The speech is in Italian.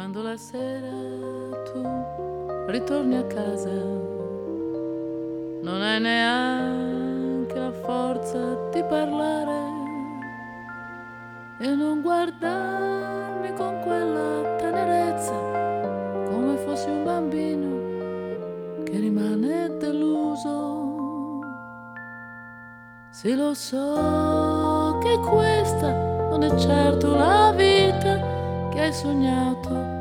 Quando la sera tu ritorni a casa, non hai neanche la forza di parlare e non guardarmi con quella tenerezza come fossi un bambino che rimane deluso. Sì, lo so che questa non è certo la vita che hai sognato,